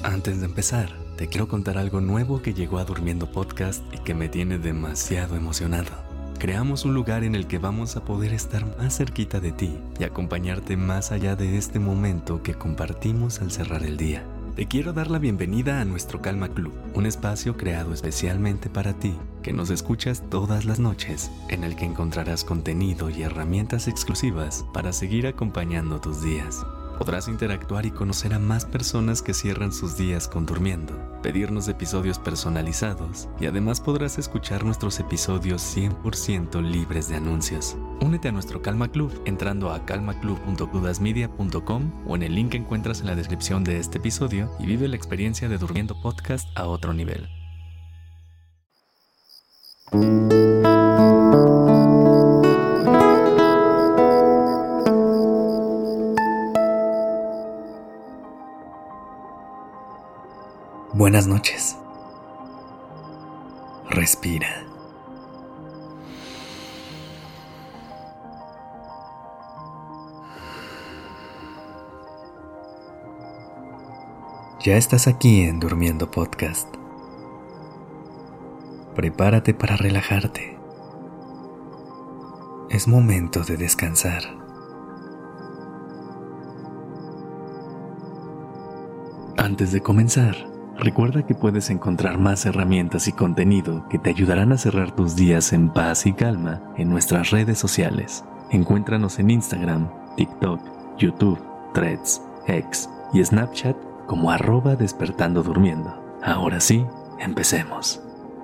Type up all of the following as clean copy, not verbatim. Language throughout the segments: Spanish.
Antes de empezar, te quiero contar algo nuevo que llegó a Durmiendo Podcast y que me tiene demasiado emocionado. Creamos un lugar en el que vamos a poder estar más cerquita de ti y acompañarte más allá de este momento que compartimos al cerrar el día. Te quiero dar la bienvenida a nuestro Calma Club, un espacio creado especialmente para ti, que nos escuchas todas las noches, en el que encontrarás contenido y herramientas exclusivas para seguir acompañando tus días. Podrás interactuar y conocer a más personas que cierran sus días con Durmiendo, pedirnos episodios personalizados y además podrás escuchar nuestros episodios 100% libres de anuncios. Únete a nuestro Calma Club entrando a calmaclub.cudasmedia.com o en el link que encuentras en la descripción de este episodio y vive la experiencia de Durmiendo Podcast a otro nivel. Buenas noches. Respira. Ya estás aquí en Durmiendo Podcast. Prepárate para relajarte. Es momento de descansar. Antes de comenzar, recuerda que puedes encontrar más herramientas y contenido que te ayudarán a cerrar tus días en paz y calma en nuestras redes sociales. Encuéntranos en Instagram, TikTok, YouTube, Threads, X y Snapchat como @despertandodurmiendo. Ahora sí, empecemos.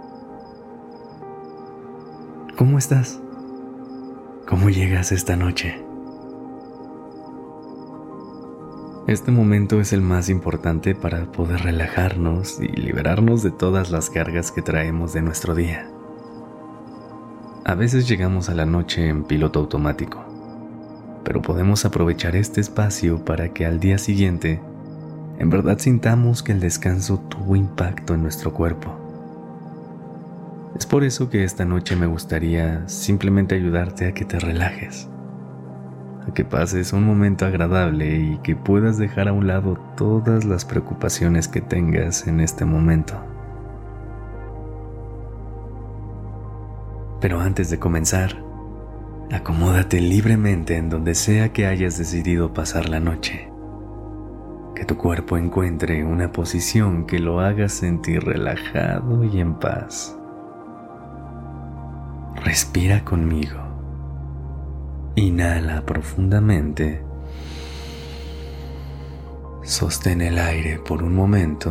¿Cómo estás? ¿Cómo llegas esta noche? Este momento es el más importante para poder relajarnos y liberarnos de todas las cargas que traemos de nuestro día. A veces llegamos a la noche en piloto automático, pero podemos aprovechar este espacio para que al día siguiente en verdad sintamos que el descanso tuvo impacto en nuestro cuerpo. Es por eso que esta noche me gustaría simplemente ayudarte a que te relajes, a que pases un momento agradable y que puedas dejar a un lado todas las preocupaciones que tengas en este momento. Pero antes de comenzar, acomódate libremente en donde sea que hayas decidido pasar la noche. Que tu cuerpo encuentre una posición que lo haga sentir relajado y en paz. Respira conmigo. Inhala profundamente. Sostén el aire por un momento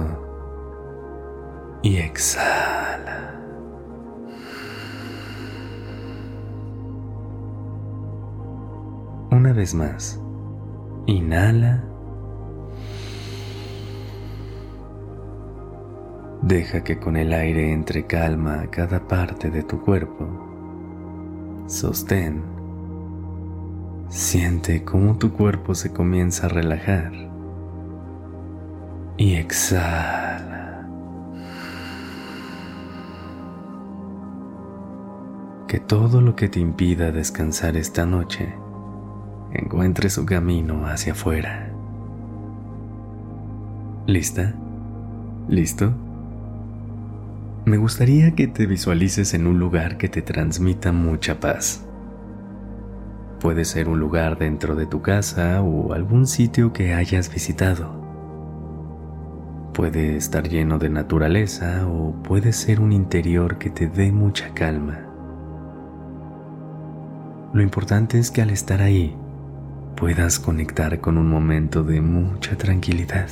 y exhala. Una vez más, inhala. Deja que con el aire entre calma a cada parte de tu cuerpo. Sostén. Siente cómo tu cuerpo se comienza a relajar. Y exhala. Que todo lo que te impida descansar esta noche encuentre su camino hacia afuera. ¿Lista? ¿Listo? Me gustaría que te visualices en un lugar que te transmita mucha paz. Puede ser un lugar dentro de tu casa o algún sitio que hayas visitado. Puede estar lleno de naturaleza o puede ser un interior que te dé mucha calma. Lo importante es que al estar ahí puedas conectar con un momento de mucha tranquilidad.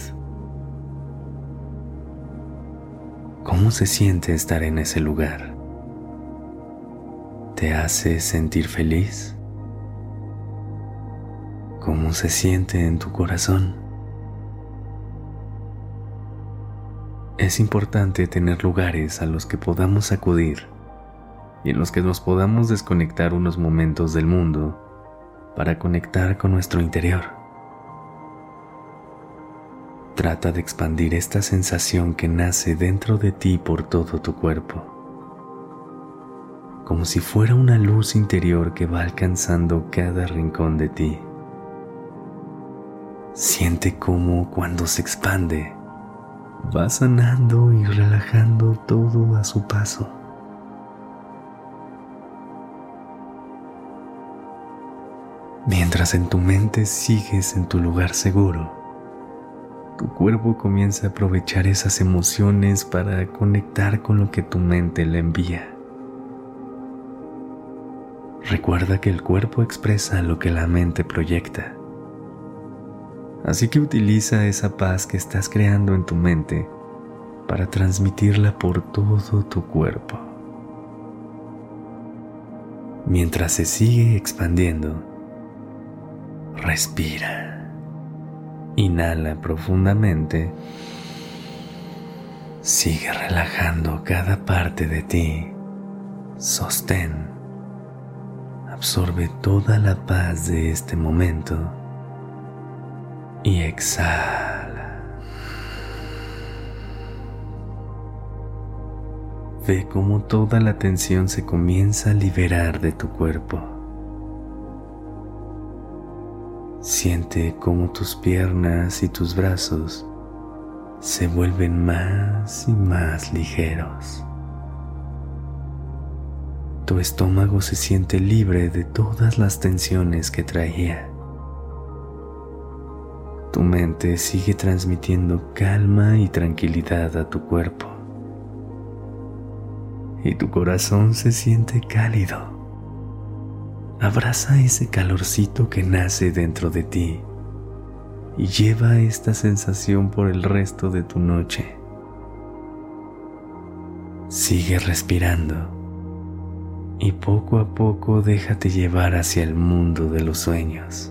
¿Cómo se siente estar en ese lugar? ¿Te hace sentir feliz? ¿Cómo se siente en tu corazón? Es importante tener lugares a los que podamos acudir y en los que nos podamos desconectar unos momentos del mundo para conectar con nuestro interior. Trata de expandir esta sensación que nace dentro de ti por todo tu cuerpo, como si fuera una luz interior que va alcanzando cada rincón de ti. Siente cómo cuando se expande, va sanando y relajando todo a su paso. Mientras en tu mente sigues en tu lugar seguro, tu cuerpo comienza a aprovechar esas emociones para conectar con lo que tu mente le envía. Recuerda que el cuerpo expresa lo que la mente proyecta. Así que utiliza esa paz que estás creando en tu mente para transmitirla por todo tu cuerpo. Mientras se sigue expandiendo, respira. Inhala profundamente. Sigue relajando cada parte de ti. Sostén. Absorbe toda la paz de este momento y exhala. Ve cómo toda la tensión se comienza a liberar de tu cuerpo. Siente cómo tus piernas y tus brazos se vuelven más y más ligeros. Tu estómago se siente libre de todas las tensiones que traía. Tu mente sigue transmitiendo calma y tranquilidad a tu cuerpo. Y tu corazón se siente cálido. Abraza ese calorcito que nace dentro de ti y lleva esta sensación por el resto de tu noche. Sigue respirando y poco a poco déjate llevar hacia el mundo de los sueños.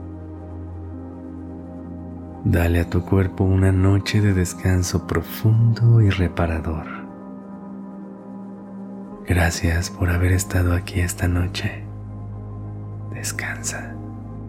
Dale a tu cuerpo una noche de descanso profundo y reparador. Gracias por haber estado aquí esta noche. Descansa.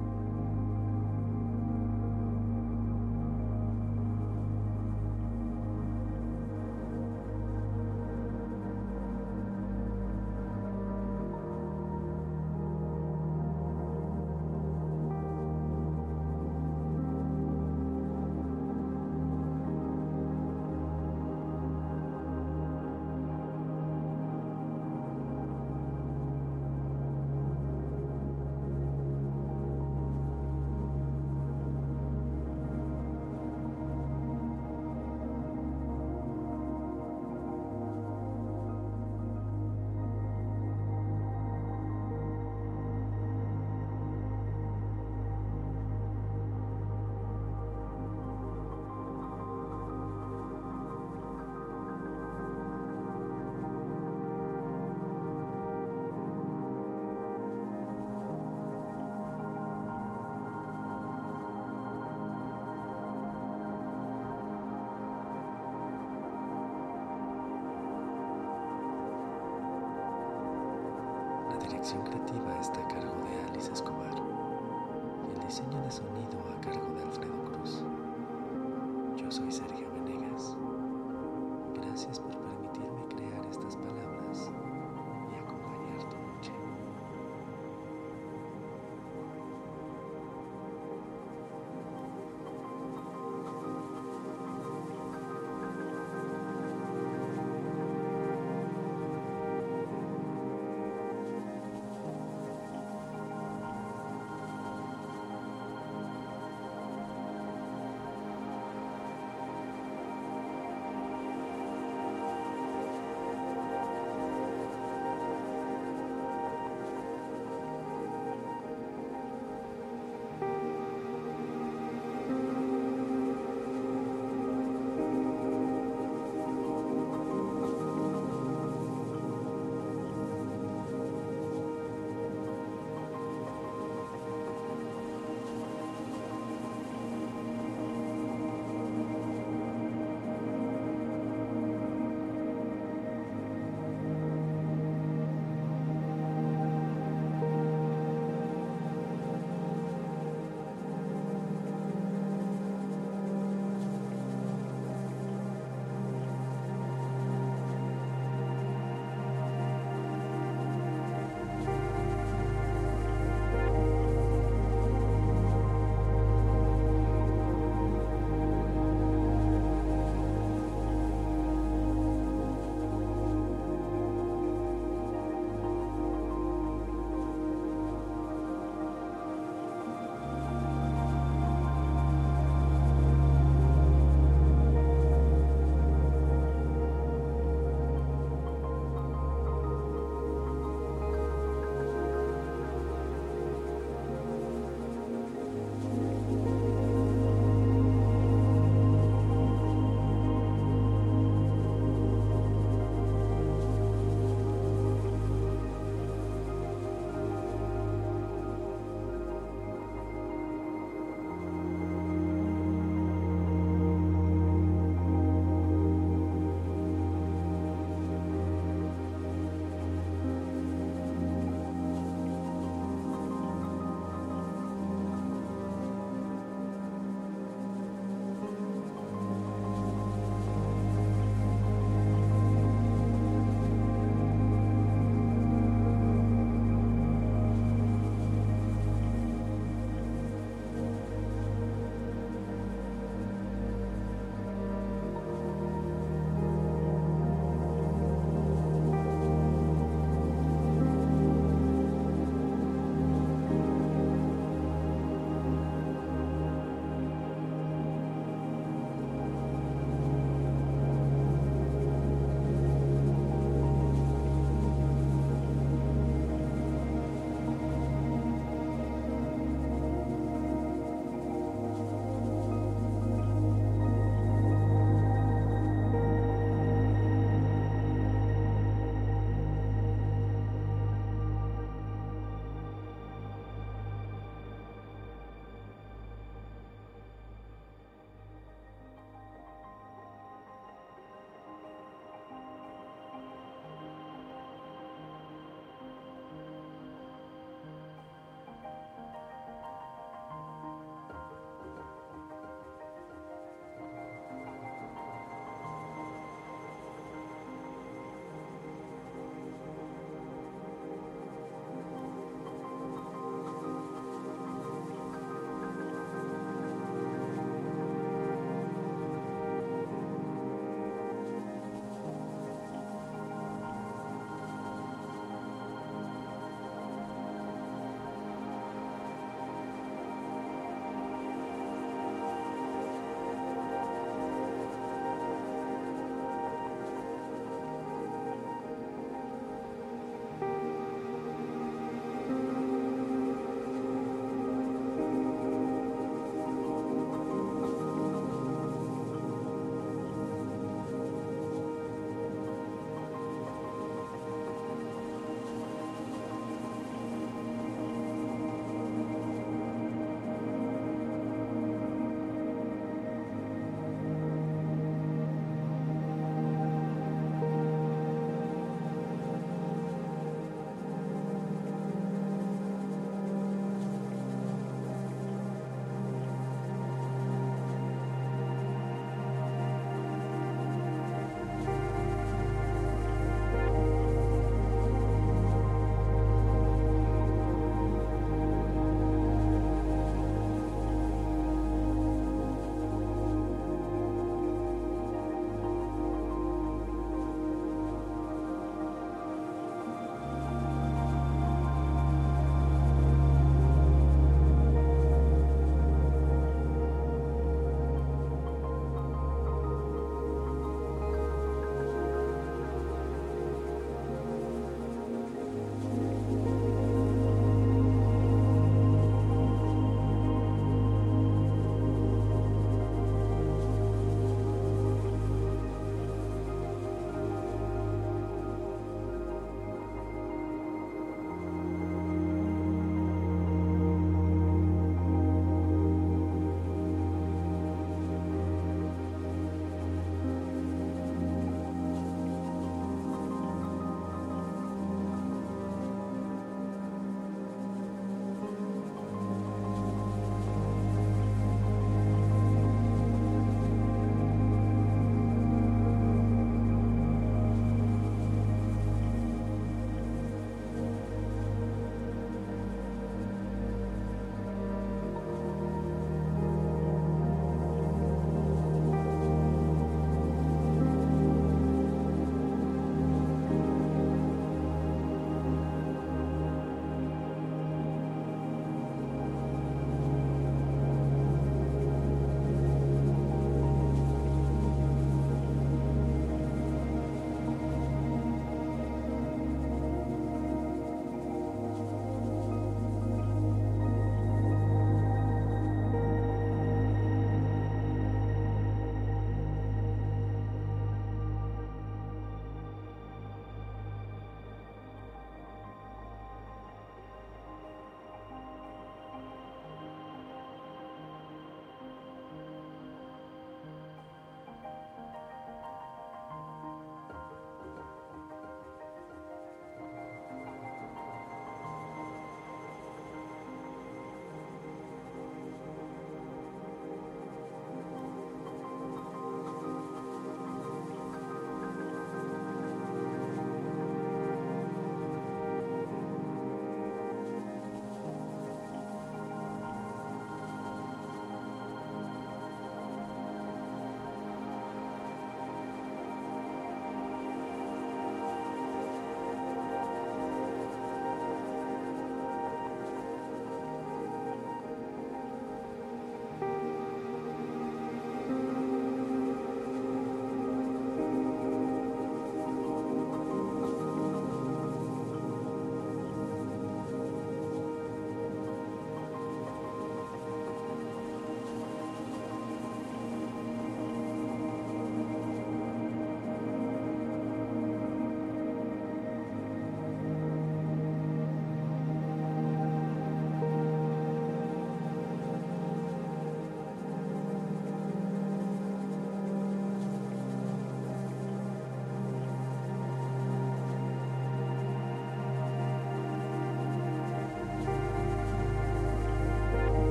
La dirección creativa está a cargo de Alice Escobar y el diseño de sonido a cargo de Alfredo Cruz. Yo soy Sergio Venegas. Gracias por